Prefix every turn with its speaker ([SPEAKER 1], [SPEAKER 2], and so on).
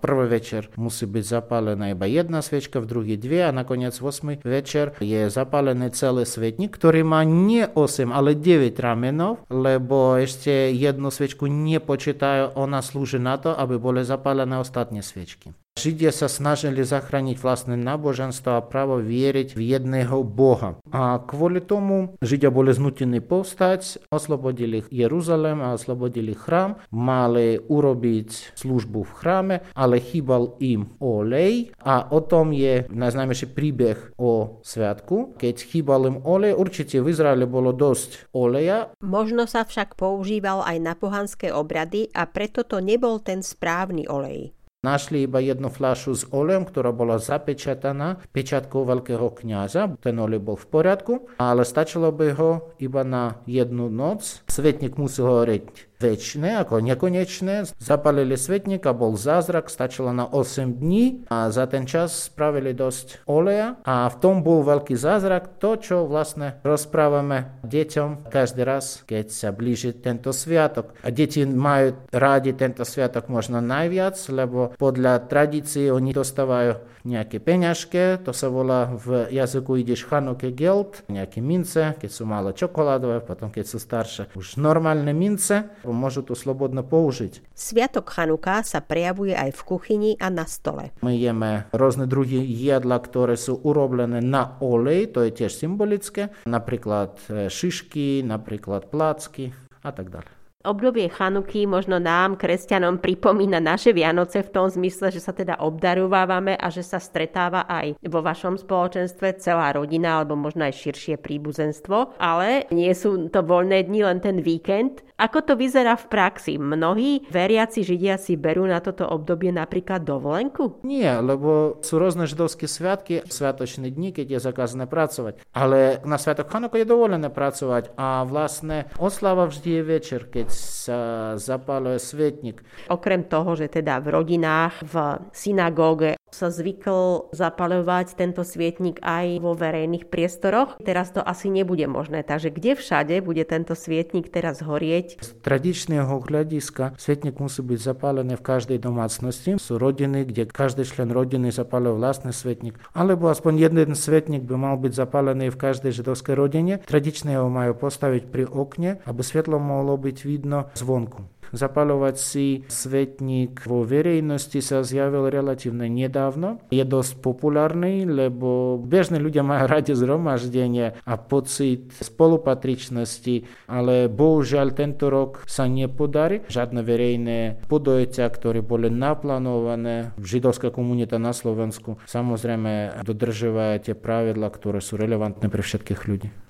[SPEAKER 1] prvý večer musí byť zapálená iba jedna sviečka, v druhý dve a nakoniec 8. večer je zapálený celý svetník, ktorý má nie 8, ale 9 ramenov, lebo ešte jednu sviečku nepočítajú, ona slúži na to, aby boli zapálené ostatné sviečky. Židia sa snažili zachrániť vlastné náboženstvo a právo vieriť v jedného Boha. A kvôli tomu Židia boli znútení povstať, oslobodili Jeruzalém a oslobodili chrám, mali urobiť službu v chráme, ale chýbal im olej a o tom je najznámejší príbeh o sviatku. Keď chýbal im olej, určite v Izraeli bolo dosť oleja.
[SPEAKER 2] Možno sa však používal aj na pohanské obrady a preto to nebol ten správny olej.
[SPEAKER 1] Našli iba jednu fľašu s olejom, ktorá bola zapečataná pečiatkou veľkého kňaza. Ten olej bol v poriadku, ale stačilo by ho iba na jednu noc. Svetník musel horieť večné, ako nekonečné. Zapalili svetník a bol zázrak, stačilo na 8 dní a za ten čas spravili dosť oleja a v tom bol veľký zázrak, to, čo vlastne rozprávame deťom každý raz, keď sa blíži tento sviatok. A deti majú rádi tento sviatok možno najviac, lebo podľa tradícií oni dostávajú nejaké peňažky, to sa volá v jazyku ideš Chanuke Geld, nejaké mince, keď sú malé čokoládové, potom keď sú staršie už normálne mince, môžu to slobodno použiť.
[SPEAKER 2] Sviatok Chanuka sa prejavuje aj v kuchyni a na stole.
[SPEAKER 1] My jeme rôzne druhy jedla, ktoré sú urobené na olej, to je tiež symbolické, napríklad šišky, napríklad placky a tak ďalej.
[SPEAKER 2] Obdobie Chanuky možno nám, kresťanom, pripomína naše Vianoce v tom zmysle, že sa teda obdarúvávame a že sa stretáva aj vo vašom spoločenstve celá rodina alebo možno aj širšie príbuzenstvo, ale nie sú to voľné dni, len ten víkend. Ako to vyzerá v praxi? Mnohí veriaci Židia si berú na toto obdobie napríklad dovolenku?
[SPEAKER 1] Nie, lebo sú rôzne židovské sviatky, sviatočné dni, keď je zakázané pracovať. Ale na sviatok Chanuka je dovolené pracovať a vlastne oslava vždy je večer, keď sa zapáluje svietnik.
[SPEAKER 2] Okrem toho, že teda v rodinách, v synagóge sa zvykol zapaľovať tento svietnik aj vo verejných priestoroch. Teraz to asi nebude možné, takže kde všade bude tento svietnik teraz horieť?
[SPEAKER 1] Z tradičného hľadiska svietnik musí byť zapálený v každej domácnosti. Sú rodiny, kde každý člen rodiny zapáľuje vlastný svietnik, alebo aspoň jeden svietnik by mal byť zapálený v každej židovskej rodine. Tradične ho majú postaviť pri okne, aby svetlo mohlo byť vidno zvonku. Zapaľovať si svetník vo verejnosti sa zjavil relatívne nedávno. Je dosť populárny, lebo bežní ľudia majú radi zhromaždenie a pocit spolupatričnosti, ale bohužiaľ tento rok sa nepodarí. Žiadne verejné podujatia, ktoré boli naplánované v židovská komunita na Slovensku, samozrejme dodržujú tie pravidlá, ktoré sú relevantné pre všetkých ľudí.